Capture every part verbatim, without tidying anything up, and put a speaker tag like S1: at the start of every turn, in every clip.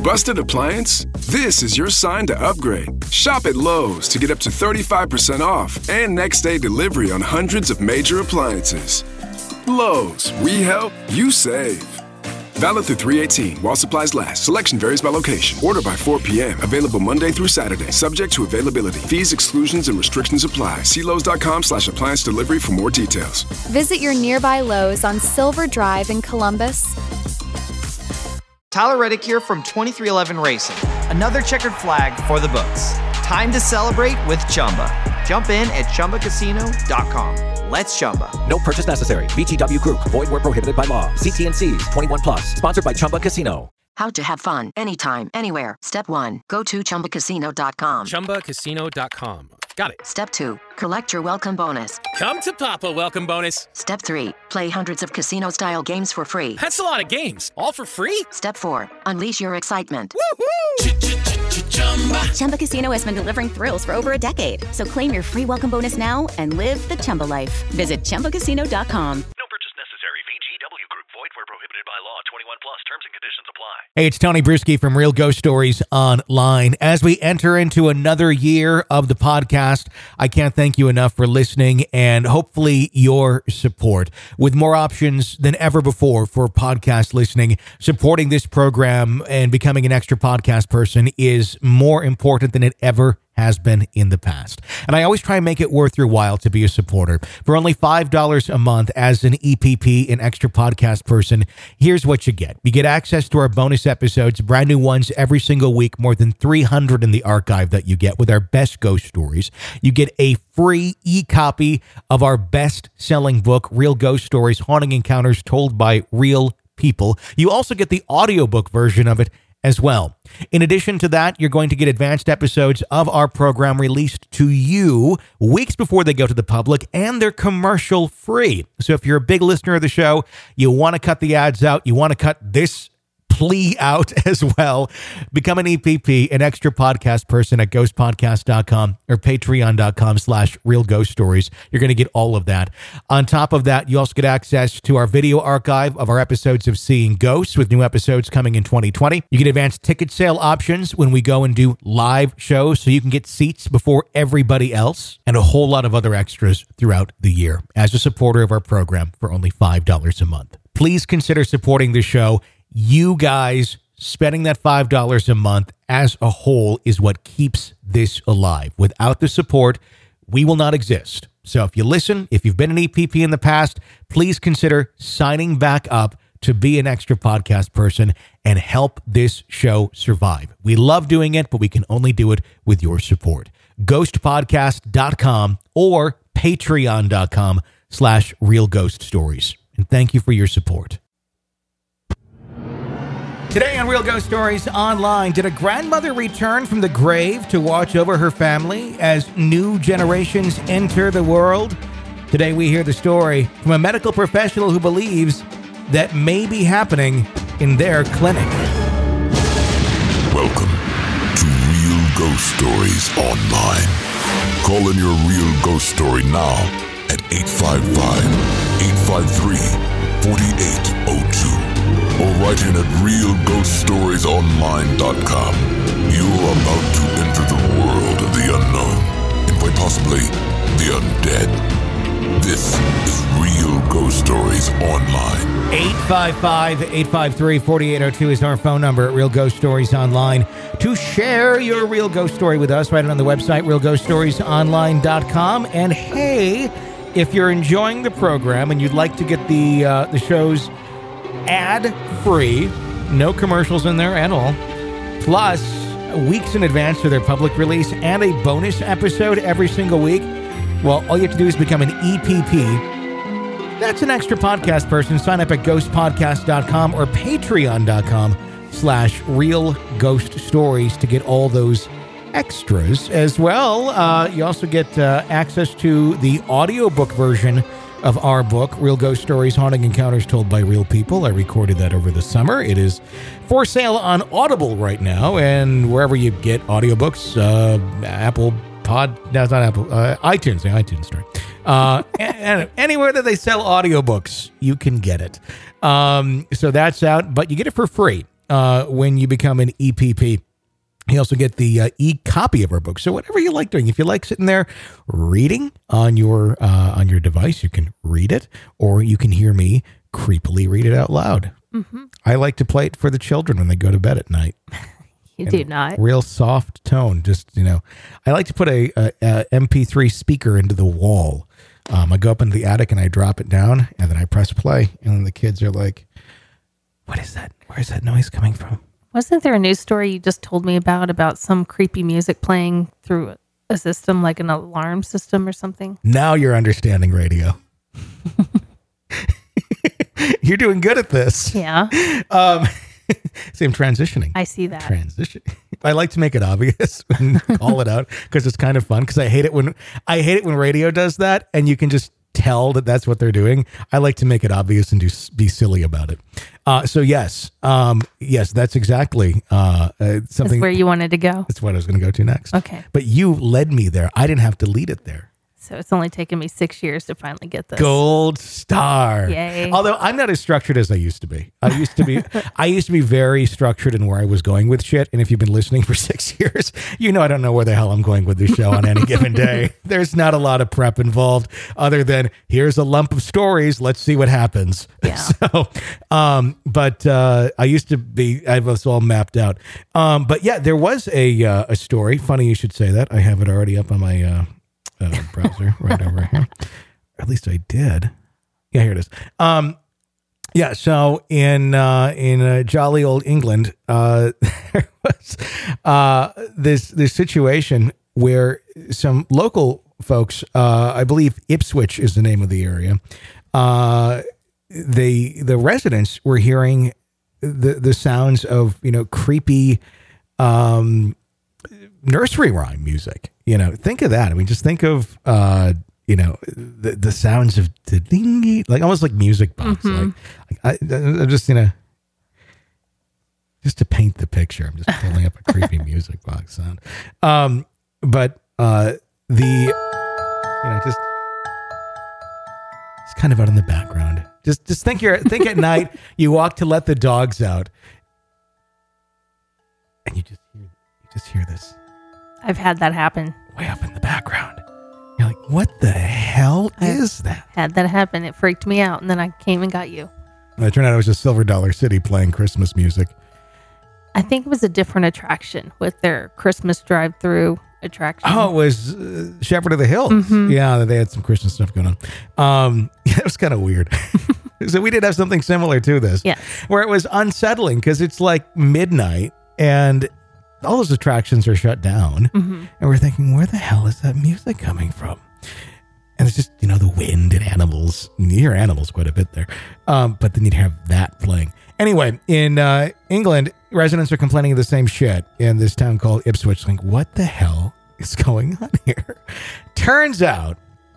S1: Busted appliance? This is your sign to upgrade. Shop at Lowe's to get up to thirty-five percent off and next day delivery on hundreds of major appliances. Lowe's, we help, you save. Valid through three eighteen while supplies last. Selection varies by location. Order by four p.m. Available Monday through Saturday. Subject to availability. Fees, exclusions, and restrictions apply. See Lowe's.com slash appliance delivery for more details.
S2: Visit your nearby Lowe's on Silver Drive in Columbus.
S3: Tyler Reddick here from twenty-three eleven Racing. Another checkered flag for the books. Time to celebrate with Chumba. Jump in at Chumba Casino dot com. Let's Chumba.
S4: No purchase necessary. V G W Group. Void where prohibited by law. See T and C's. twenty-one plus. Sponsored by Chumba Casino.
S5: How to have fun anytime, anywhere. Step one. Go to Chumba Casino dot com.
S6: Chumba Casino dot com. Got it.
S5: Step two. Collect your welcome bonus.
S6: Come to Papa welcome bonus.
S5: Step three. Play hundreds of casino-style games for free.
S6: That's a lot of games. All for free?
S5: Step four. Unleash your excitement.
S6: Woohoo!
S7: Chumba Casino has been delivering thrills for over a decade. So claim your free welcome bonus now and live the Chumba life. Visit Chumba Casino dot com.
S8: No purchase necessary. V G W Group. Void where prohibited by law. twenty-one plus. Terms and conditions apply.
S9: Hey, it's Tony Bruschi from Real Ghost Stories Online. As we enter into another year of the podcast, I can't thank you enough for listening and hopefully your support. With more options than ever before for podcast listening, supporting this program and becoming an extra podcast person is more important than it ever has been in the past. And I always try and make it worth your while to be a supporter. For only five dollars a month as an E P P, an extra podcast person, here's what you get. You get access to our bonus episodes, brand new ones every single week, more than three hundred in the archive that you get with our best ghost stories. You get a free e-copy of our best-selling book, Real Ghost Stories, Haunting Encounters Told by Real People. You also get the audiobook version of it as well. In addition to that, you're going to get advanced episodes of our program released to you weeks before they go to the public, and they're commercial free. So if you're a big listener of the show, you want to cut the ads out, you want to cut this plea out as well, become an E P P, an extra podcast person at ghost podcast dot com or patreon dot com slash real ghost stories. You're going to get all of that. On top of that, you also get access to our video archive of our episodes of Seeing Ghosts, with new episodes coming in twenty twenty. You get advanced ticket sale options when we go and do live shows, so you can get seats before everybody else, and a whole lot of other extras throughout the year as a supporter of our program for only five dollars a month. Please consider supporting the show. You guys spending that five dollars a month as a whole is what keeps this alive. Without the support, we will not exist. So if you listen, if you've been an E P P in the past, please consider signing back up to be an extra podcast person and help this show survive. We love doing it, but we can only do it with your support. ghost podcast dot com or patreon dot com slash real ghost stories. And thank you for your support. Today on Real Ghost Stories Online, did a grandmother return from the grave to watch over her family as new generations enter the world? Today we hear the story from a medical professional who believes that may be happening in their clinic.
S10: Welcome to Real Ghost Stories Online. Call in your real ghost story now at eight five five, eight five three, four eight zero two. Or write in at real ghost stories online dot com. You're about to enter the world of the unknown, and quite possibly the undead. This is Real Ghost Stories Online.
S9: eight five five, eight five three, four eight zero two is our phone number at Real Ghost Stories Online. To share your real ghost story with us, write it on the website, real ghost stories online dot com. And hey, if you're enjoying the program and you'd like to get the uh, the show's ad-free, no commercials in there at all, plus weeks in advance to their public release and a bonus episode every single week, well, all you have to do is become an E P P. That's an extra podcast person. Sign up at ghost podcast dot com or patreon dot com slash real ghost stories to get all those extras as well. Uh, you also get uh, access to the audiobook version of our book, Real Ghost Stories, Haunting Encounters Told by Real People. I recorded that over the summer. It is for sale on Audible right now, and wherever you get audiobooks, uh, Apple Pod, no, it's not Apple, uh, iTunes, the iTunes store. Uh, and, and anywhere that they sell audiobooks, you can get it. Um, so that's out, but you get it for free. uh, when you become an E P P. You also get the uh, e-copy of our book. So whatever you like doing, if you like sitting there reading on your uh, on your device, you can read it, or you can hear me creepily read it out loud. Mm-hmm. I like to play it for the children when they go to bed at night.
S11: You do not.
S9: Real soft tone. Just, you know, I like to put a, a, a M P three speaker into the wall. Um, I go up into the attic and I drop it down, and then I press play, and then the kids are like, "What is that? Where is that noise coming from?"
S11: Wasn't there a news story you just told me about, about some creepy music playing through a system, like an alarm system or something?
S9: Now you're understanding radio. You're doing good at this.
S11: Yeah.
S9: Um, see, I'm transitioning.
S11: I see that.
S9: Transition. I like to make it obvious and call it out because it's kind of fun, because I hate it when I hate it when radio does that and you can just tell that that's what they're doing. I like to make it obvious and do be silly about it. Uh, so yes, um, yes, that's exactly uh, uh, something.
S11: That's where you wanted to go.
S9: That's what I was going to go to next.
S11: Okay.
S9: But you led me there. I didn't have to lead it there.
S11: So it's only taken me six years to finally get this.
S9: Gold star.
S11: Yay.
S9: Although I'm not as structured as I used to be. I used to be I used to be very structured in where I was going with shit. And if you've been listening for six years, you know I don't know where the hell I'm going with this show on any given day. There's not a lot of prep involved other than here's a lump of stories. Let's see what happens.
S11: Yeah.
S9: So, um, but uh, I used to be, I was all mapped out. Um, but yeah, there was a uh, a story. Funny you should say that. I have it already up on my uh, uh, browser right over here. Or at least I did. Yeah, here it is. Um, yeah, so in uh, in uh, jolly old England, uh, there was uh, this this situation where some local folks, uh, I believe Ipswich is the name of the area, uh, they the residents were hearing the the sounds of, you know, creepy um, nursery rhyme music. You know, think of that. I mean, just think of uh, you know, the the sounds of the dingy, like almost like music box.
S11: Mm-hmm.
S9: Like, like I, I'm just, you know, just to paint the picture, I'm just pulling up a creepy music box sound. Um, but uh, the you know, just it's kind of out in the background. Just just think you're think at night you walk to let the dogs out, and you just hear you just hear this.
S11: I've had that happen.
S9: Way up in the background. You're like, what the hell is that?
S11: Had that happen. It freaked me out, and then I came and got you.
S9: And it turned out it was just Silver Dollar City playing Christmas music.
S11: I think it was a different attraction with their Christmas drive-through attraction.
S9: Oh, it was uh, Shepherd of the Hills.
S11: Mm-hmm.
S9: Yeah, they had some Christmas stuff going on. Um, yeah, it was kind of weird. So we did have something similar to this.
S11: Yeah. Where
S9: it was unsettling because it's like midnight and all those attractions are shut down.
S11: Mm-hmm.
S9: And we're thinking, where the hell is that music coming from? And it's just, you know, the wind and animals. You hear animals quite a bit there. Um, but then you'd have that playing. Anyway, in uh, England, residents are complaining of the same shit in this town called Ipswich. Like, what the hell is going on here? Turns out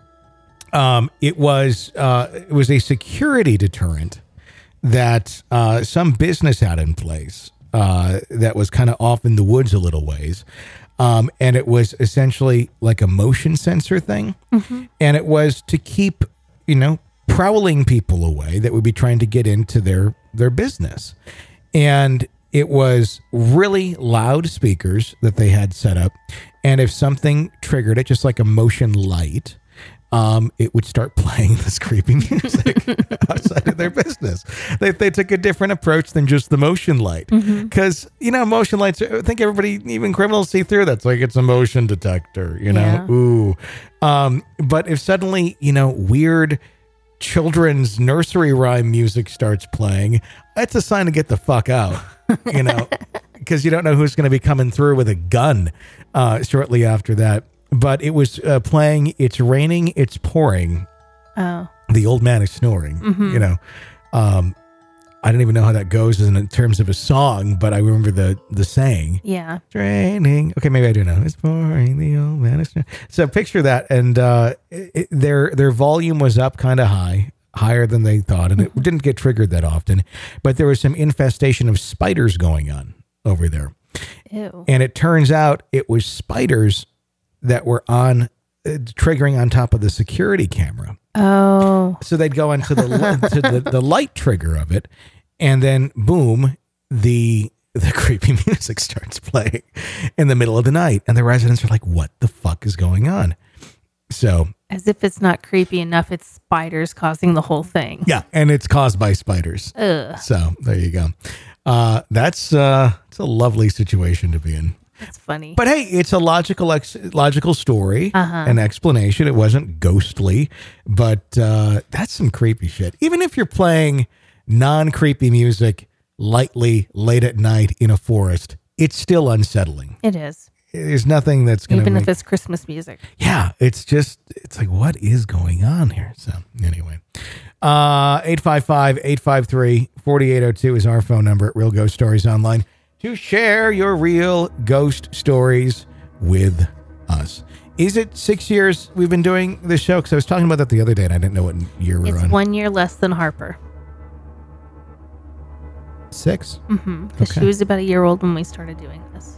S9: um, it was uh, it was a security deterrent that uh, some business had in place uh, that was kind of off in the woods a little ways. Um, and it was essentially like a motion sensor thing.
S11: Mm-hmm.
S9: And it was to keep, you know, prowling people away that would be trying to get into their, their business. And it was really loud speakers that they had set up. And if something triggered it, just like a motion light, um, it would start playing this creepy music outside of their business. They they took a different approach than just the motion light. Because, mm-hmm. you know, motion lights, I think everybody, even criminals, see through that's like it's a motion detector, you know?
S11: Yeah.
S9: Ooh. Um, but if suddenly, you know, weird children's nursery rhyme music starts playing, that's a sign to get the fuck out, you know? Because you don't know who's going to be coming through with a gun uh, shortly after that. But it was uh, playing It's Raining, It's Pouring.
S11: Oh.
S9: The Old Man is Snoring.
S11: Mm-hmm.
S9: You know, um, I don't even know how that goes in, in terms of a song, but I remember the the saying.
S11: Yeah.
S9: It's raining. Okay, maybe I do know. It's pouring, the old man is snoring. So picture that. And uh, it, their, their volume was up kind of high, higher than they thought. And it didn't get triggered that often. But there was some infestation of spiders going on over there.
S11: Ew.
S9: And it turns out it was spiders that were on uh, triggering on top of the security camera.
S11: Oh.
S9: So they'd go into the to the, the light trigger of it, and then boom, the the creepy music starts playing in the middle of the night, and the residents are like, what the fuck is going on? So,
S11: as if it's not creepy enough, it's spiders causing the whole thing.
S9: Yeah, and it's caused by spiders.
S11: Ugh.
S9: So there you go. Uh, that's uh, it's a lovely situation to be in.
S11: That's funny.
S9: But hey, it's a logical ex- logical story,
S11: Uh-huh.
S9: an explanation. It wasn't ghostly, but uh, that's some creepy shit. Even if you're playing non-creepy music lightly late at night in a forest, it's still unsettling.
S11: It is.
S9: There's nothing that's going to
S11: Even
S9: make...
S11: if it's Christmas music.
S9: Yeah, it's just, it's like, what is going on here? So anyway, uh, eight five five, eight five three, four eight zero two is our phone number at Real Ghost Stories Online to share your real ghost stories with us. Is it six years we've been doing this show? Because I was talking about that the other day and I didn't know what year we're
S11: It's
S9: on.
S11: one year less than Harper.
S9: Six?
S11: Mm-hmm. Because
S9: Okay.
S11: she was about a year old when we started doing this.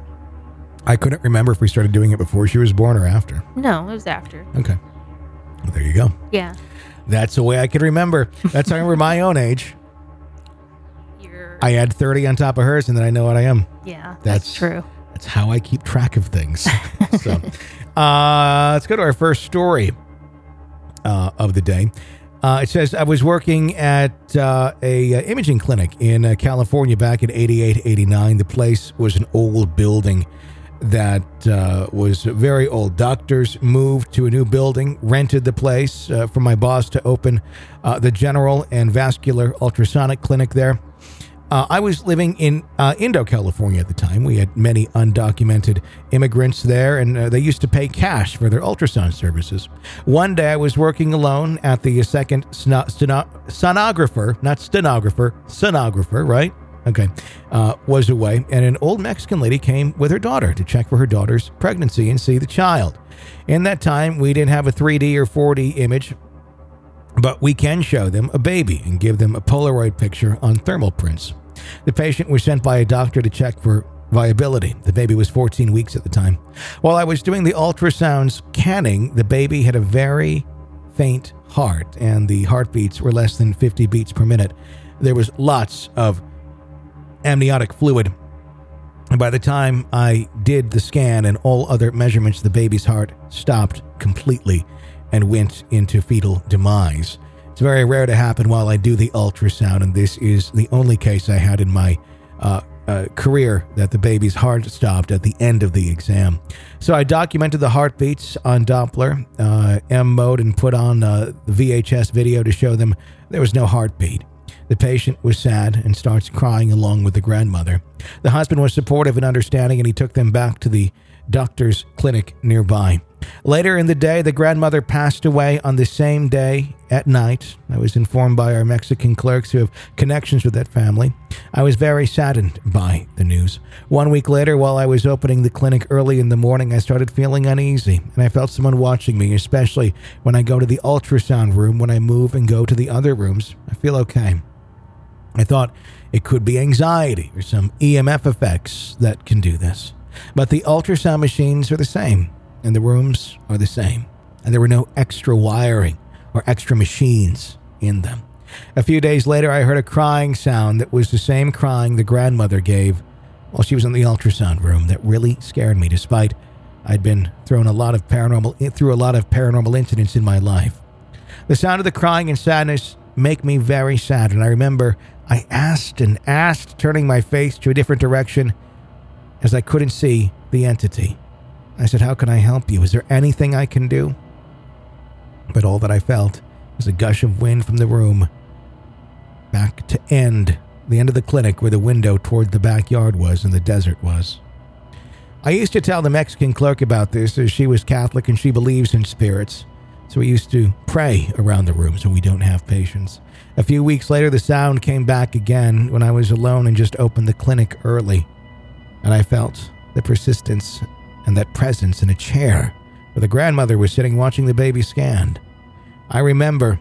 S9: I couldn't remember if we started doing it before she was born or after.
S11: No, it was after.
S9: Okay. Well, there you go.
S11: Yeah.
S9: That's the way I can remember. That's how I remember my own age.
S11: You're...
S9: I add thirty on top of hers and then I know what I am.
S11: Yeah, that's,
S9: That's
S11: true.
S9: That's how I keep track of things. So, uh, let's go to our first story uh, of the day. Uh, it says, I was working at uh, a uh, imaging clinic in uh, California back in eighty-eight, eighty-nine. The place was an old building that uh, was very old. Doctors moved to a new building, rented the place uh, for my boss to open uh, the general and vascular ultrasonic clinic there. Uh, I was living in uh, Indo, California at the time. We had many undocumented immigrants there, and uh, they used to pay cash for their ultrasound services. One day, I was working alone at the second steno- steno- sonographer, not stenographer, sonographer, right? Okay, uh, was away, and an old Mexican lady came with her daughter to check for her daughter's pregnancy and see the child. In that time, we didn't have a three D or four D image, but we can show them a baby and give them a Polaroid picture on thermal prints. The patient was sent by a doctor to check for viability. The baby was fourteen weeks at the time. While I was doing the ultrasound scanning, the baby had a very faint heart, and the heartbeats were less than fifty beats per minute. There was lots of amniotic fluid. And by the time I did the scan and all other measurements, the baby's heart stopped completely and went into fetal demise. It's very rare to happen while I do the ultrasound, and this is the only case I had in my uh, uh, career that the baby's heart stopped at the end of the exam. So I documented the heartbeats on Doppler, uh, M mode, and put on uh, the V H S video to show them there was no heartbeat. The patient was sad and starts crying along with the grandmother. The husband was supportive and understanding, and he took them back to the doctor's clinic nearby. Later in the day, the grandmother passed away on the same day at night. I was informed by our Mexican clerks who have connections with that family. I was very saddened by the news. One week later, while I was opening the clinic early in the morning, I started feeling uneasy, and I felt someone watching me, especially when I go to the ultrasound room. When I move and go to the other rooms, I feel okay. I thought it could be anxiety or some E M F effects that can do this. But the ultrasound machines are the same, and the rooms are the same, and there were no extra wiring or extra machines in them. A few days later, I heard a crying sound that was the same crying the grandmother gave while she was in the ultrasound room. That really scared me, despite I'd been thrown a lot of paranormal through a lot of paranormal incidents in my life. The sound of the crying and sadness make me very sad, and I remember I asked and asked, turning my face to a different direction as I couldn't see the entity. I said, "How can I help you? Is there anything I can do?" But all that I felt was a gush of wind from the room back to end, the end of the clinic where the window toward the backyard was and the desert was. I used to tell the Mexican clerk about this, as she was Catholic and she believes in spirits. So we used to pray around the rooms when we don't have patients. A few weeks later, the sound came back again when I was alone and just opened the clinic early. And I felt the persistence and that presence in a chair where the grandmother was sitting watching the baby scanned. I remember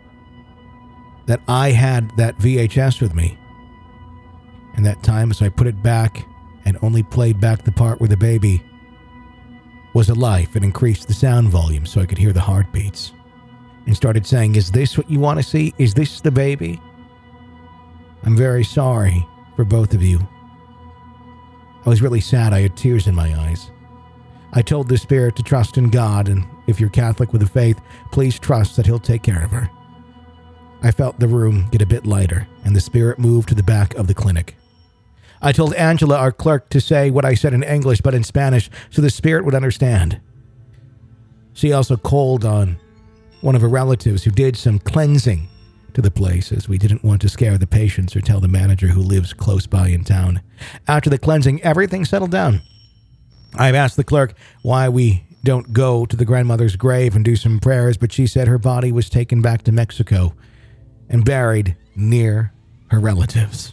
S9: that I had that V H S with me. And that time, so I put it back and only played back the part where the baby was alive and increased the sound volume so I could hear the heartbeats. And started saying, "Is this what you want to see? Is this the baby? I'm very sorry for both of you. I was really sad. I had tears in my eyes. I told the spirit to trust in God, and if you're Catholic with a faith, please trust that he'll take care of her. I felt the room get a bit lighter, and the spirit moved to the back of the clinic. I told Angela, our clerk, to say what I said in English but in Spanish so the spirit would understand. She also called on one of her relatives who did some cleansing to the place, as we didn't want to scare the patients or tell the manager who lives close by in town. After the cleansing, everything settled down. I've asked the clerk why we don't go to the grandmother's grave and do some prayers, but she said her body was taken back to Mexico and buried near her relatives.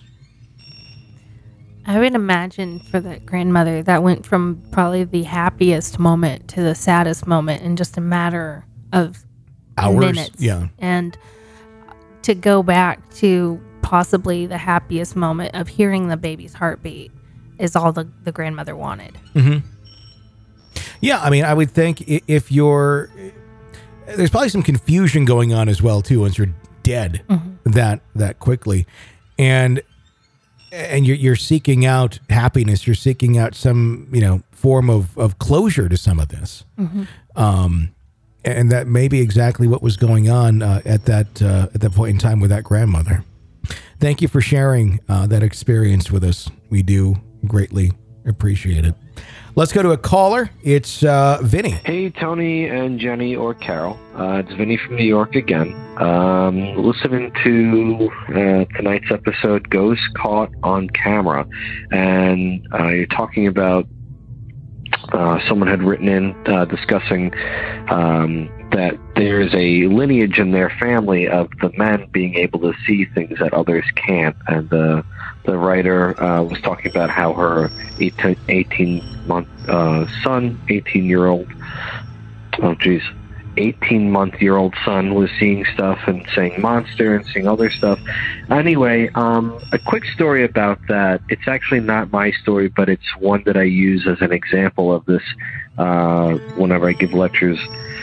S11: I would imagine for that grandmother, that went from probably the happiest moment to the saddest moment in just a matter of
S9: hours.
S11: Minutes.
S9: Yeah.
S11: And to go back to possibly the happiest moment of hearing the baby's heartbeat is all the, the grandmother wanted.
S9: Mm-hmm. Yeah, I mean, I would think if you're... There's probably some confusion going on as well, too, once you're dead mm-hmm. that that quickly. And... And you're, you're seeking out happiness. You're seeking out some, you know, form of, of closure to some of this. Mm-hmm. Um, and that may be exactly what was going on uh, at that uh, at that point in time with that grandmother. Thank you for sharing uh, that experience with us. We do greatly appreciate it. Let's go to a caller. It's uh, Vinny.
S12: Hey, Tony and Jenny or Carol. Uh, it's Vinny from New York again. Um, listening to uh, tonight's episode, Ghost Caught on Camera. And uh, you're talking about uh, someone had written in uh, discussing um, that there's a lineage in their family of the men being able to see things that others can't. And uh, the writer uh, was talking about how her eighteen-month uh, son, eighteen-year-old, oh geez, eighteen-month-year-old son was seeing stuff and saying monster and seeing other stuff. Anyway, um, a quick story about that. It's actually not my story, but it's one that I use as an example of this uh, whenever I give lectures.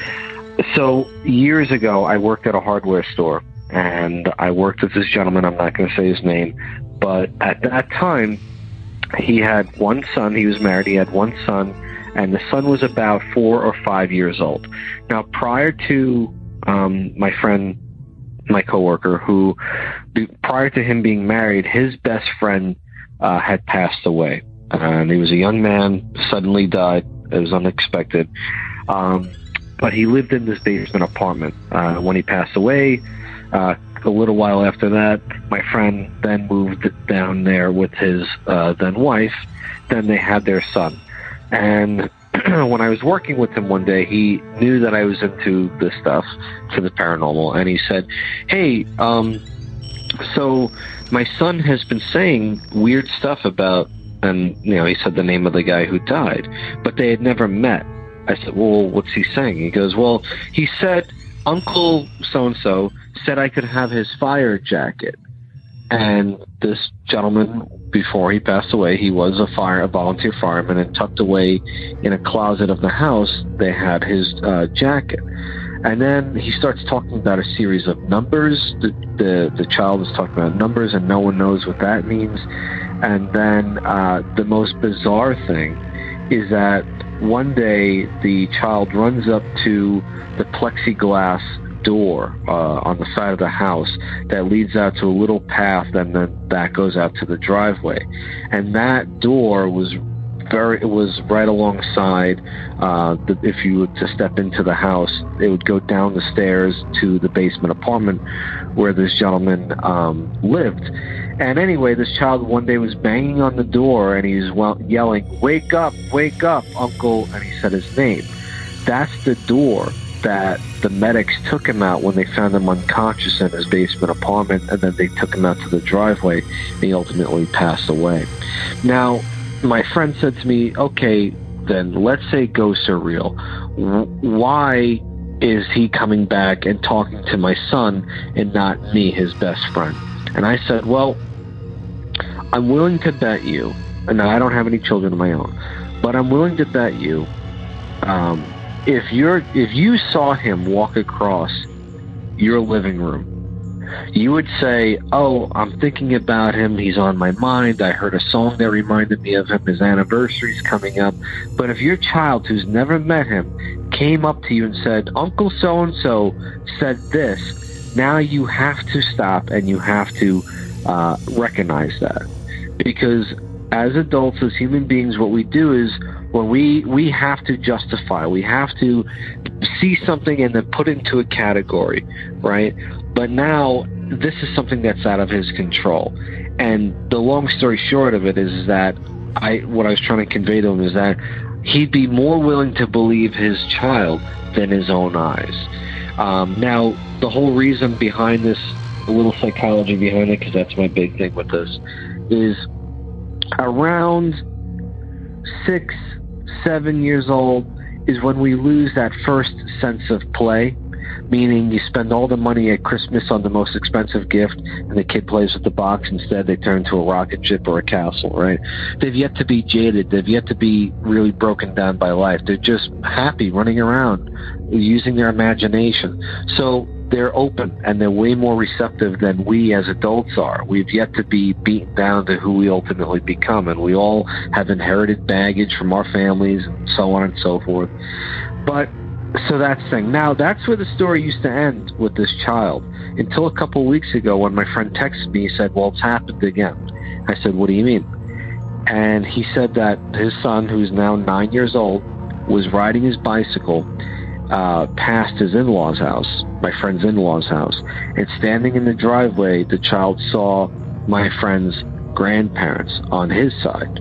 S12: So years ago, I worked at a hardware store, and I worked with this gentleman. I'm not going to say his name, but at that time, he had one son. He was married. He had one son, and the son was about four or five years old. Now, prior to um, my friend, my coworker, who prior to him being married, his best friend uh, had passed away, and he was a young man. Suddenly died. It was unexpected. Um, But he lived in this basement apartment. Uh, when he passed away, uh, a little while after that, my friend then moved down there with his uh, then wife. Then they had their son. And when I was working with him one day, he knew that I was into this stuff, to the paranormal. And he said, hey, um, so my son has been saying weird stuff about, and, you know, he said the name of the guy who died, but they had never met. I said, well, what's he saying? He goes, well, he said Uncle so-and-so said I could have his fire jacket. And this gentleman, before he passed away, he was a fire, a volunteer fireman, and tucked away in a closet of the house, they had his uh, jacket. And then he starts talking about a series of numbers. The, the, the child is talking about numbers, and no one knows what that means. And then uh, the most bizarre thing is that one day the child runs up to the plexiglass door uh, on the side of the house that leads out to a little path, and then that goes out to the driveway. And that door was very, it was right alongside, uh, the, if you were to step into the house, it would go down the stairs to the basement apartment where this gentleman um, lived. And anyway, this child one day was banging on the door, and he's well, yelling, wake up, wake up, Uncle, and he said his name. That's the door that the medics took him out when they found him unconscious in his basement apartment, and then they took him out to the driveway, and he ultimately passed away. Now, my friend said to me, okay, then let's say ghosts are real. Why is he coming back and talking to my son and not me, his best friend? And I said, well, I'm willing to bet you, and I don't have any children of my own, but I'm willing to bet you, um, if you're if you saw him walk across your living room you would say, oh, I'm thinking about him. He's on my mind. I heard a song that reminded me of him. His anniversary's coming up. But if your child who's never met him came up to you and said, Uncle so-and-so said this, now you have to stop and you have to uh, recognize that. Because as adults, as human beings, what we do is when we, we have to justify, we have to see something and then put it into a category, right? But now this is something that's out of his control. And the long story short of it is that I, what I was trying to convey to him is that he'd be more willing to believe his child than his own eyes. Um, now, the whole reason behind this, a little psychology behind it, because that's my big thing with this, is around six, seven years old is when we lose that first sense of play, meaning you spend all the money at Christmas on the most expensive gift and the kid plays with the box. Instead, they turn to a rocket ship or a castle, right? They've yet to be jaded. They've yet to be really broken down by life. They're just happy running around, using their imagination. So they're open and they're way more receptive than we as adults are. We've yet to be beaten down to who we ultimately become, and we all have inherited baggage from our families and so on and so forth. But so that's the thing. Now, that's where the story used to end with this child until a couple of weeks ago when my friend texted me. He said, well, it's happened again. I said, what do you mean? And he said that his son, who's now nine years old, was riding his bicycle uh, past his in-laws' house, my friend's in-laws' house, and standing in the driveway, the child saw my friend's grandparents on his side.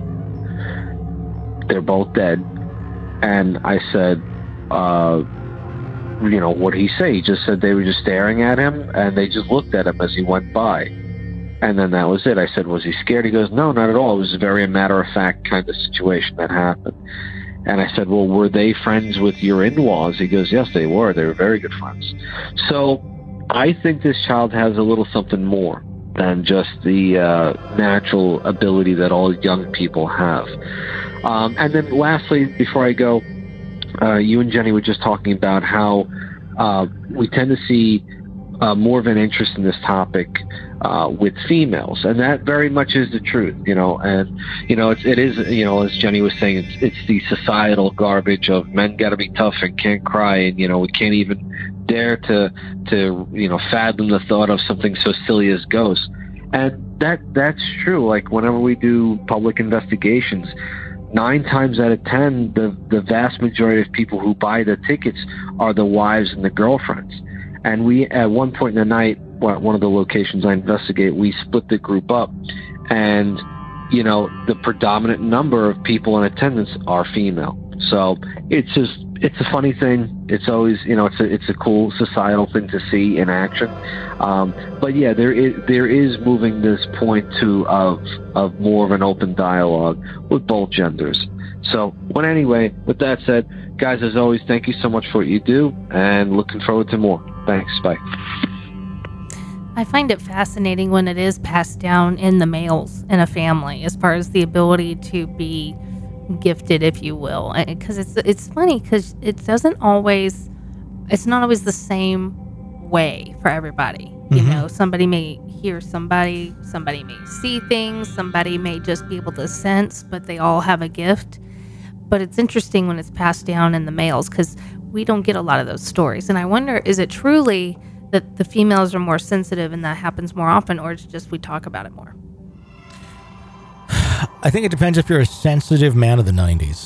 S12: They're both dead. And I said, uh, you know, what did he say? He just said they were just staring at him, and they just looked at him as he went by. And then that was it. I said, was he scared? He goes, no, not at all. It was a very matter-of-fact kind of situation that happened. And I said, well, were they friends with your in-laws? He goes, yes, they were. They were very good friends. So I think this child has a little something more than just the uh, natural ability that all young people have. Um, and then lastly, before I go, uh, you and Jenny were just talking about how uh, we tend to see uh, more of an interest in this topic uh, with females, and that very much is the truth, you know. And you know, it's, it is, you know, as Jenny was saying, it's it's the societal garbage of men got to be tough and can't cry, and you know, we can't even dare to to you know fathom the thought of something so silly as ghosts. And that that's true. Like whenever we do public investigations, nine times out of ten, the, the vast majority of people who buy the tickets are the wives and the girlfriends. And we, at one point in the night, well, one of the locations I investigate, we split the group up. And, you know, the predominant number of people in attendance are female. So it's just, it's a funny thing. It's always, you know, it's a, it's a cool societal thing to see in action. Um, but yeah, there is, there is moving this point to, of, of more of an open dialogue with both genders. So, well, anyway, with that said, guys, as always, thank you so much for what you do, and looking forward to more. Thanks. Bye.
S11: I find it fascinating when it is passed down in the males in a family, as far as the ability to be gifted, if you will, because it's it's funny because it doesn't always, it's not always the same way for everybody. Mm-hmm. You know, somebody may hear somebody, somebody may see things, somebody may just be able to sense, but they all have a gift. But it's interesting when it's passed down in the males because we don't get a lot of those stories. And I wonder, is it truly that the females are more sensitive and that happens more often, or it's just we talk about it more?
S9: I think it depends if you're a sensitive man of the nineties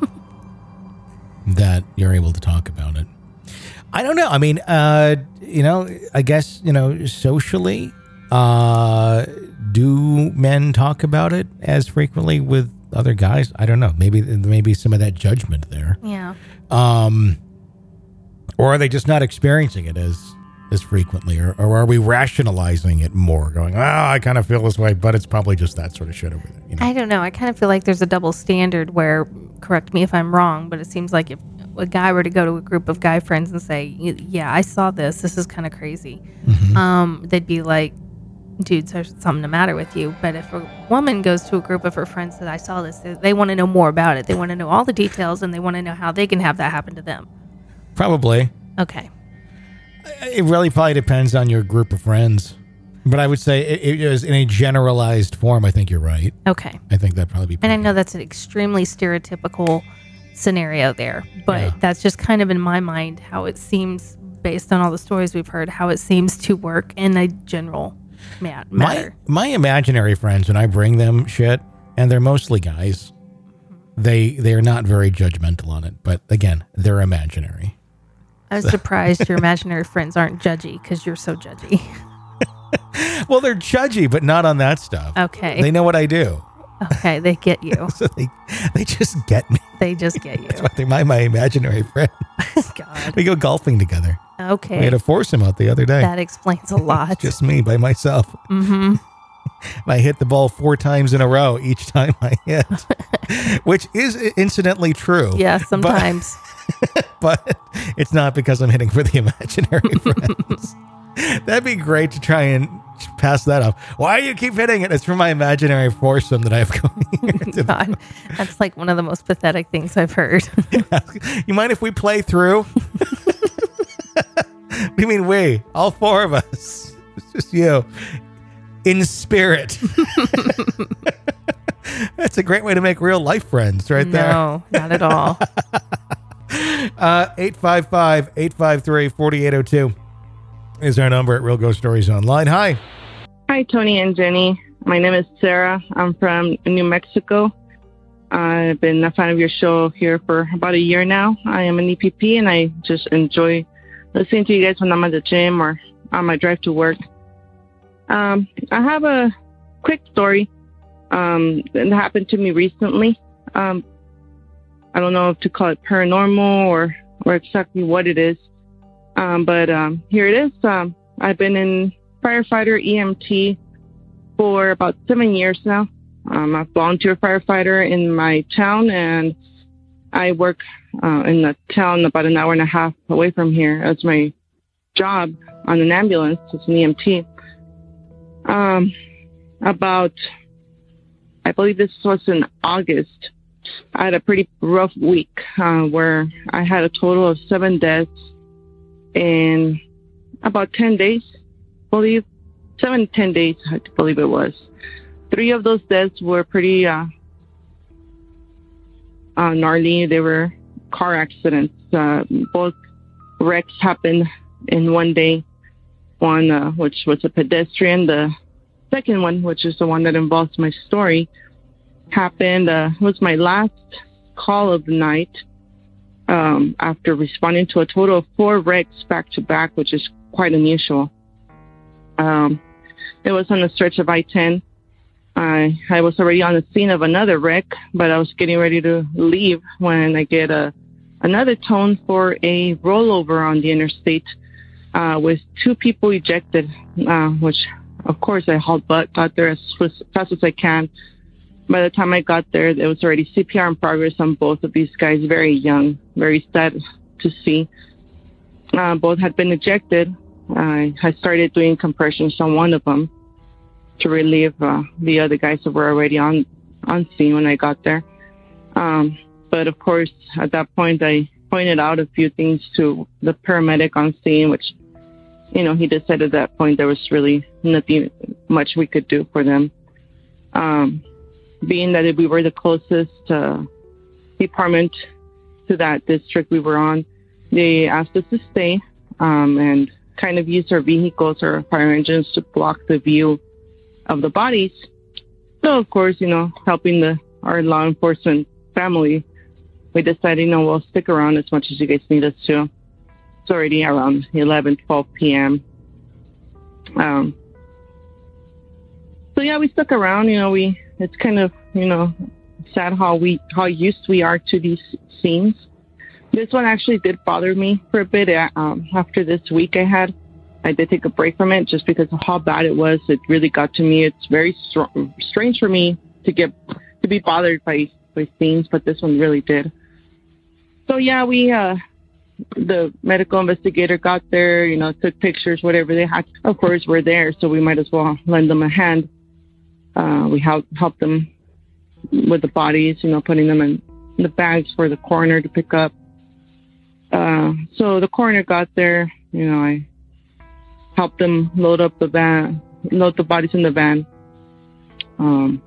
S9: that you're able to talk about it. I don't know. I mean, uh, you know, I guess, you know, socially, uh, do men talk about it as frequently with other guys? I don't know. Maybe maybe some of that judgment there.
S11: Yeah.
S9: Um, or are they just not experiencing it as as frequently, or, or are we rationalizing it more, going, oh, I kind of feel this way, but it's probably just that sort of shit over there. You know?
S11: I don't know. I kind of feel like there's a double standard where, correct me if I'm wrong, but it seems like if a guy were to go to a group of guy friends and say, yeah, I saw this, this is kind of crazy, mm-hmm. um, they'd be like, dude, there's something the matter with you. But if a woman goes to a group of her friends that I saw this, they, they want to know more about it. They want to know all the details, and they want to know how they can have that happen to them.
S9: Probably.
S11: Okay.
S9: It really probably depends on your group of friends. But I would say it, it is in a generalized form. I think you're right.
S11: Okay.
S9: I think that'd probably be
S11: And I know that's an extremely stereotypical scenario there, but
S9: Yeah.
S11: that's just kind of in my mind how it seems, based on all the stories we've heard, how it seems to work in a general ma- matter.
S9: My, my imaginary friends, when I bring them shit, and they're mostly guys, they they are not very judgmental on it. But again, they're imaginary.
S11: I was surprised your imaginary friends aren't judgy because you're so judgy.
S9: Well, they're judgy, but not on that stuff.
S11: Okay.
S9: They know what I do.
S11: Okay, they get you.
S9: So they they just get me.
S11: They just get you.
S9: That's why they're my, my imaginary friend.
S11: God.
S9: We go golfing together.
S11: Okay.
S9: We had a foursome out the other day.
S11: That explains a lot.
S9: It's just me by myself.
S11: Mm-hmm.
S9: I hit the ball four times in a row each time I hit, which is incidentally true.
S11: Yeah, sometimes.
S9: But, but it's not because I'm hitting for the imaginary friends. That'd be great to try and pass that off. Why do you keep hitting it? It's for my imaginary foursome that I have going here.
S11: God, that's like one of the most pathetic things I've heard.
S9: You mind if we play through? You mean we? All four of us. It's just you. In spirit. That's a great way to make real life friends right there.
S11: No, not at all.
S9: uh, eight five five, eight five three, four eight zero two is our number at Real Ghost Stories Online. Hi.
S13: Hi, Tony and Jenny. My name is Sarah. I'm from New Mexico. I've been a fan of your show here for about a year now. I am an E P P, and I just enjoy listening to you guys when I'm at the gym or on my drive to work. Um, I have a quick story um, that happened to me recently. Um, I don't know if to call it paranormal or, or exactly what it is. Um, but um, here it is. Um, I've been in firefighter E M T for about seven years now. I'm a volunteer firefighter in my town, and I work uh, in the town about an hour and a half away from here. That's my job on an ambulance as an E M T. Um, about, I believe this was in August, I had a pretty rough week uh, where I had a total of seven deaths in about ten days, I believe. Seven to ten days, I believe it was. Three of those deaths were pretty uh, uh, gnarly. They were car accidents. Uh, both wrecks happened in one day. One, uh, which was a pedestrian. The second one, which is the one that involves my story, happened, uh, was my last call of the night um, after responding to a total of four wrecks back to back, which is quite unusual. Um, it was on the stretch of I ten. I, I was already on the scene of another wreck, but I was getting ready to leave when I get a, another tone for a rollover on the interstate uh, with two people ejected, uh, which, of course, I hauled butt, got there as fast as I can. By the time I got there, there was already C P R in progress on both of these guys, very young, very sad to see. Uh, both had been ejected. I, I started doing compressions on one of them to relieve uh, the other guys that were already on, on scene when I got there. Um, but, of course, at that point, I pointed out a few things to the paramedic on scene, which, you know, he just said at that point there was really nothing much we could do for them. Um, being that we were the closest uh, department to that district we were on, they asked us to stay um, and kind of use our vehicles or fire engines to block the view of the bodies. So, of course, you know, helping the our law enforcement family, we decided, you know, we'll stick around as much as you guys need us to. It's already around eleven, twelve p.m. Um, so, yeah, we stuck around. You know, we it's kind of, you know, sad how we how used we are to these scenes. This one actually did bother me for a bit. Um, after this week I had, I did take a break from it just because of how bad it was. It really got to me. It's very str- strange for me to get to be bothered by, by scenes, but this one really did. So yeah, we uh, the medical investigator got there, you know, took pictures, whatever they had. Of course, we're there, so we might as well lend them a hand. Uh, we helped help them with the bodies, you know, putting them in the bags for the coroner to pick up. Uh, so the coroner got there, you know, I help them load up the van, load the bodies in the van. Um,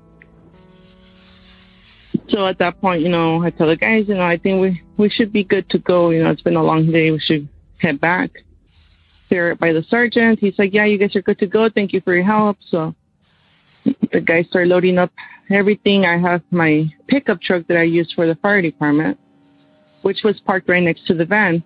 S13: so at that point, you know, I tell the guys, you know, I think we, we should be good to go. You know, it's been a long day. We should head back. They're by the sergeant. He's like, yeah, you guys are good to go. Thank you for your help. So the guys start loading up everything. I have my pickup truck that I use for the fire department, which was parked right next to the van,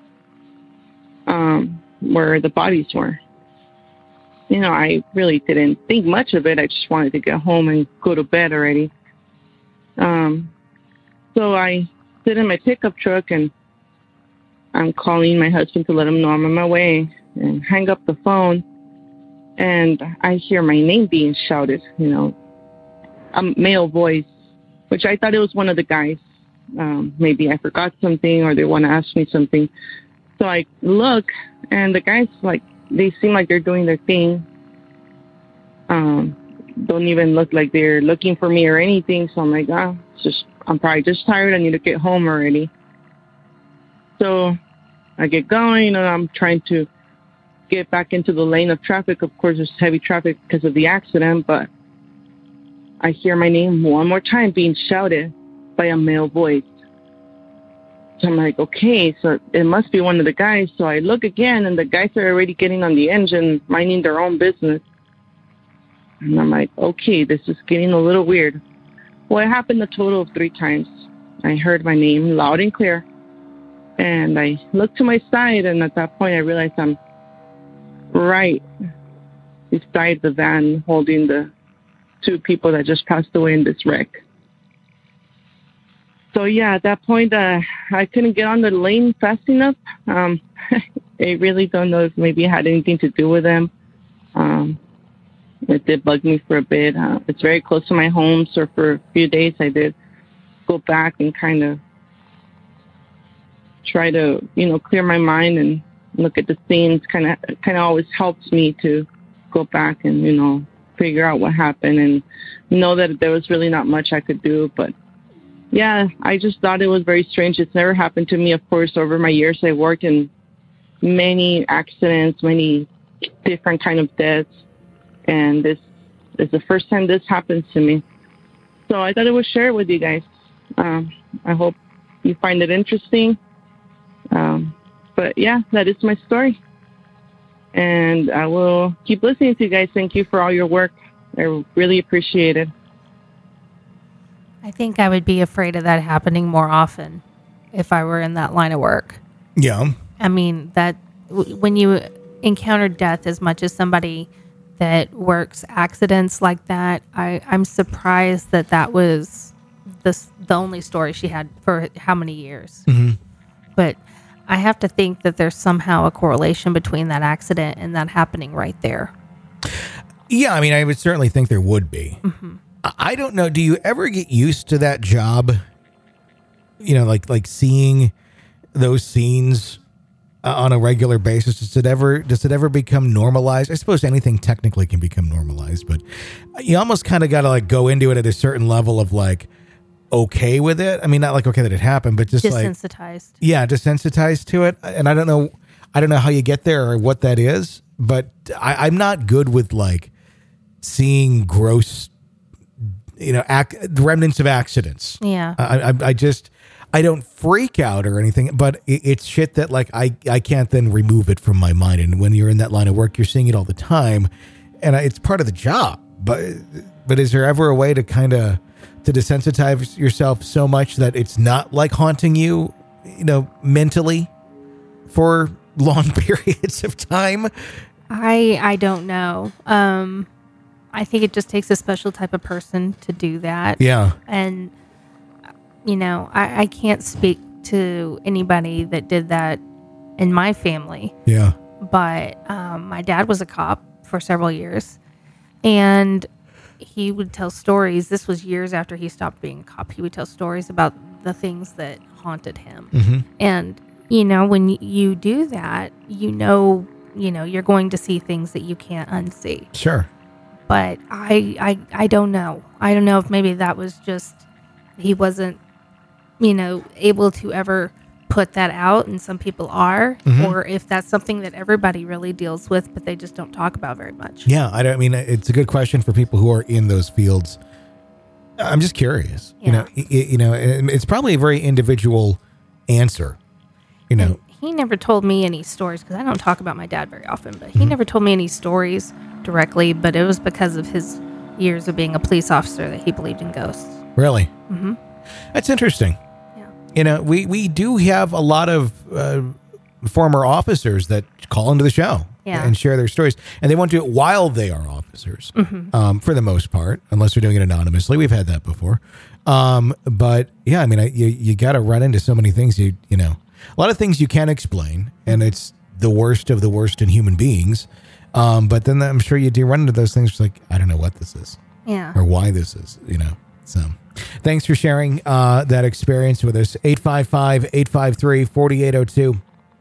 S13: um, where the bodies were. You know, I really didn't think much of it. I just wanted to get home and go to bed already. Um, so I sit in my pickup truck and I'm calling my husband to let him know I'm on my way, and hang up the phone. And I hear my name being shouted, you know, a male voice, which I thought it was one of the guys. Um, maybe I forgot something or they want to ask me something. So I look, and the guys, like, they seem like they're doing their thing. Um, don't even look like they're looking for me or anything. So I'm like, ah, it's just, I'm probably just tired. I need to get home already. So I get going, and I'm trying to get back into the lane of traffic. Of course, there's heavy traffic because of the accident, but I hear my name one more time being shouted by a male voice. So I'm like, okay, so it must be one of the guys. So I look again, and the guys are already getting on the engine, minding their own business. And I'm like, okay, this is getting a little weird. Well, it happened a total of three times. I heard my name loud and clear. And I looked to my side, and at that point I realized I'm right beside the van holding the two people that just passed away in this wreck. So yeah, at that point, uh, I couldn't get on the lane fast enough. Um, I really don't know if maybe it had anything to do with them. Um, it did bug me for a bit. Uh, it's very close to my home, so for a few days I did go back and kind of try to, you know, clear my mind and look at the scenes. Kind of, kind of always helps me to go back and, you know, figure out what happened and know that there was really not much I could do. But yeah, I just thought it was very strange. It's never happened to me. Of course, over my years, I worked in many accidents, many different kind of deaths, and this is the first time this happens to me. So I thought I would share it with you guys. Um, I hope you find it interesting. Um, but yeah, that is my story. And I will keep listening to you guys. Thank you for all your work. I really appreciate it.
S11: I think I would be afraid of that happening more often if I were in that line of work.
S9: Yeah.
S11: I mean, that w- when you encounter death as much as somebody that works accidents like that, I, I'm surprised that that was the, the only story she had for how many years.
S9: Mm-hmm.
S11: But I have to think that there's somehow a correlation between that accident and that happening right there.
S9: Yeah, I mean, I would certainly think there would be.
S11: Mm-hmm.
S9: I don't know. Do you ever get used to that job? You know, like like seeing those scenes uh, on a regular basis. Does it ever does it ever become normalized? I suppose anything technically can become normalized, but you almost kind of got to like go into it at a certain level of like okay with it. I mean, not like okay that it happened, but just like
S11: desensitized.
S9: Yeah, desensitized to it. And I don't know. I don't know how you get there or what that is, but I, I'm not good with like seeing gross, you know, ac- remnants of accidents.
S11: Yeah.
S9: I, I, I just, I don't freak out or anything, but it, it's shit that like I, I can't then remove it from my mind. And when you're in that line of work, you're seeing it all the time, and I, it's part of the job. But, but is there ever a way to kind of to desensitize yourself so much that it's not like haunting you, you know, mentally for long periods of time?
S11: I I don't know. Um, I think it just takes a special type of person to do that.
S9: Yeah.
S11: And, you know, I, I can't speak to anybody that did that in my family.
S9: Yeah.
S11: But um, my dad was a cop for several years. And he would tell stories. This was years after he stopped being a cop. He would tell stories about the things that haunted him.
S9: Mm-hmm.
S11: And, you know, when you do that, you know, you know, you're going to see things that you can't unsee.
S9: Sure.
S11: But I, I, I don't know. I don't know if maybe that was just, he wasn't, you know, able to ever put that out, and some people are,
S9: Mhm.
S11: or if that's something that everybody really deals with, but they just don't talk about very much.
S9: Yeah, I don't I mean it's a good question for people who are in those fields. I'm just curious. You know, y- y- you know, and it's probably a very individual answer. You know,
S11: He never told me any stories, because I don't talk about my dad very often, but he
S9: Mm-hmm.
S11: never told me any stories directly, but it was because of his years of being a police officer that he believed in ghosts.
S9: really,
S11: hmm
S9: that's interesting. You know, we, we do have a lot of uh, former officers that call into the show
S11: Yeah.
S9: and share their stories, and they won't do it while they are officers,
S11: Mhm.
S9: um, for the most part, unless they're doing it anonymously. We've had that before. Um, but yeah, I mean, I, you, you got to run into so many things, you, you know, a lot of things you can't explain, and it's the worst of the worst in human beings. Um, but then I'm sure you do run into those things it's like, I don't know what this is.
S11: Yeah.
S9: Or why this is, you know. So thanks for sharing uh, that experience with us. eight five five, eight five three, four eight zero two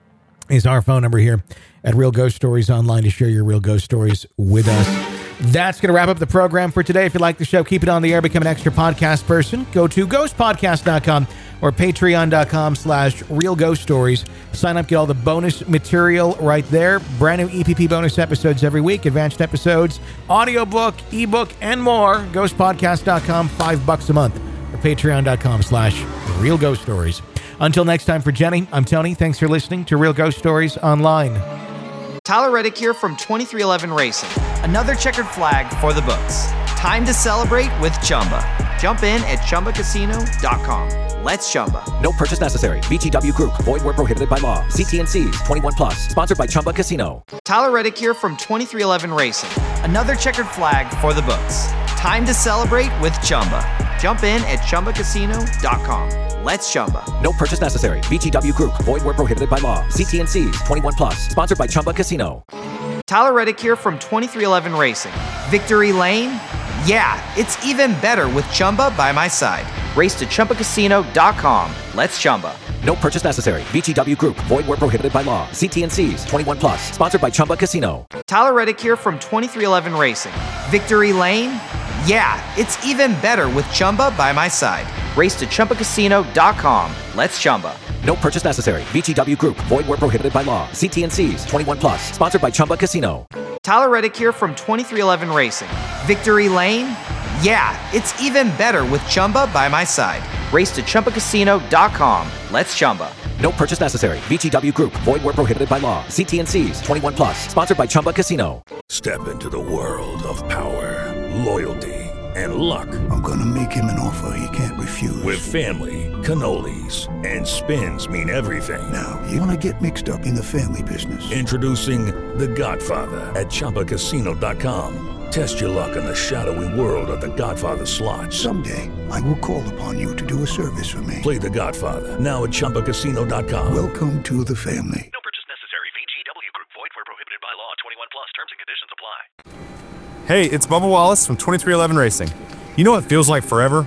S9: is our phone number here at Real Ghost Stories Online to share your real ghost stories with us. That's going to wrap up the program for today. If you like the show, keep it on the air, become an extra podcast person. Go to ghost podcast dot com or patreon dot com slash real ghost stories. Sign up, get all the bonus material right there. Brand new E P P bonus episodes every week, advanced episodes, audiobook, ebook, and more. ghost podcast dot com, five bucks a month, or patreon dot com slash real ghost stories. Until next time, for Jenny, I'm Tony. Thanks for listening to Real Ghost Stories Online.
S3: Tyler Reddick here from twenty-three eleven Racing. Another checkered flag for the books. Time to celebrate with Chumba. Jump in at chumba casino dot com. Let's Chumba.
S4: No purchase necessary. V G W Group. Void where prohibited by law. See T and C's. twenty-one plus. Sponsored by Chumba Casino.
S3: Tyler Reddick here from twenty-three eleven Racing. Another checkered flag for the books. Time to celebrate with Chumba. Jump in at chumba casino dot com. Let's Chumba.
S4: No purchase necessary. V G W Group. Void where prohibited by law. See T and C's. twenty-one plus. Sponsored by Chumba Casino.
S3: Tyler Reddick here from twenty-three eleven Racing. Victory Lane? Yeah, it's even better with Chumba by my side. Race to chumba casino dot com. Let's Chumba.
S4: No purchase necessary. V G W Group. Void where prohibited by law. See T and C's. twenty-one plus. Sponsored by Chumba Casino.
S3: Tyler Reddick here from twenty-three eleven Racing. Victory Lane? Yeah, it's even better with Chumba by my side. Race to chumba casino dot com. Let's Chumba.
S4: No purchase necessary. V G W Group. Void where prohibited by law. See T and C's. twenty-one plus. Sponsored by Chumba Casino.
S3: Tyler Reddick here from twenty-three eleven Racing. Victory Lane? Yeah, it's even better with Chumba by my side. Race to chumba casino dot com. Let's Chumba.
S4: No purchase necessary. V G W Group. Void where prohibited by law. See T and C's. twenty-one plus. Sponsored by Chumba Casino.
S10: Step into the world of power, loyalty, and luck.
S14: I'm gonna make him an offer he can't refuse.
S10: With family, cannolis, and spins mean everything.
S14: Now, you wanna get mixed up in the family business.
S10: Introducing The Godfather at chumba casino dot com. Test your luck in the shadowy world of The Godfather slot.
S14: Someday, I will call upon you to do a service for me.
S10: Play The Godfather now at chumba casino dot com.
S14: Welcome to the family.
S8: No purchase necessary. V G W Group. Void where prohibited by law. twenty-one plus. Terms and conditions apply.
S15: Hey, it's Bubba Wallace from twenty-three eleven Racing. You know what feels like forever?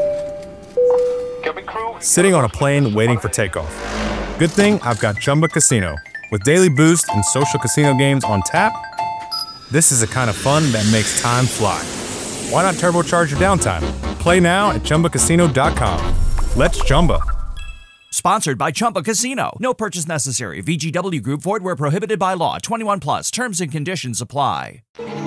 S15: Sitting on a plane waiting for takeoff. Good thing I've got Chumba Casino. With daily boost and social casino games on tap, this is the kind of fun that makes time fly. Why not turbocharge your downtime? Play now at chumba casino dot com. Let's Chumba.
S16: Sponsored by Chumba Casino. No purchase necessary. V G W Group. Void where prohibited by law. twenty-one plus. Terms and conditions apply.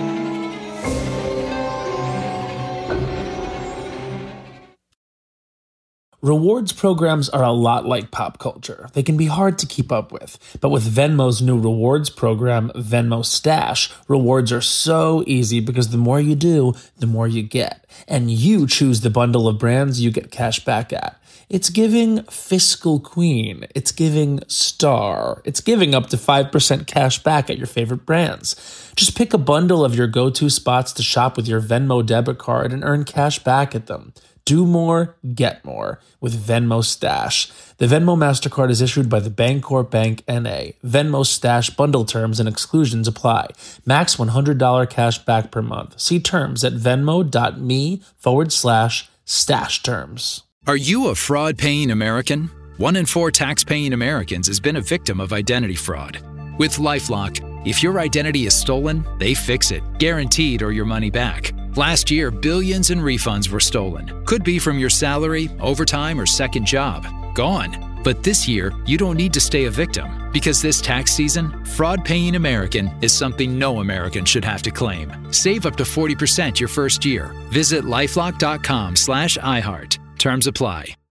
S17: Rewards programs are a lot like pop culture. They can be hard to keep up with. But with Venmo's new rewards program, Venmo Stash, rewards are so easy because the more you do, the more you get. And you choose the bundle of brands you get cash back at. It's giving Fiscal Queen. It's giving Star. It's giving up to five percent cash back at your favorite brands. Just pick a bundle of your go-to spots to shop with your Venmo debit card and earn cash back at them. Do more, get more with Venmo Stash. The Venmo MasterCard is issued by the Bancorp Bank N A. Venmo Stash bundle terms and exclusions apply. Max one hundred dollars cash back per month. See terms at venmo.me forward slash stash terms.
S18: Are you a fraud-paying American? One in four tax-paying Americans has been a victim of identity fraud. With LifeLock, if your identity is stolen, they fix it, guaranteed or your money back. Last year, billions in refunds were stolen. Could be from your salary, overtime, or second job. Gone. But this year, you don't need to stay a victim, because this tax season, fraud paying American is something no American should have to claim. Save up to forty percent your first year. Visit lifelock.com slash iHeart. Terms apply.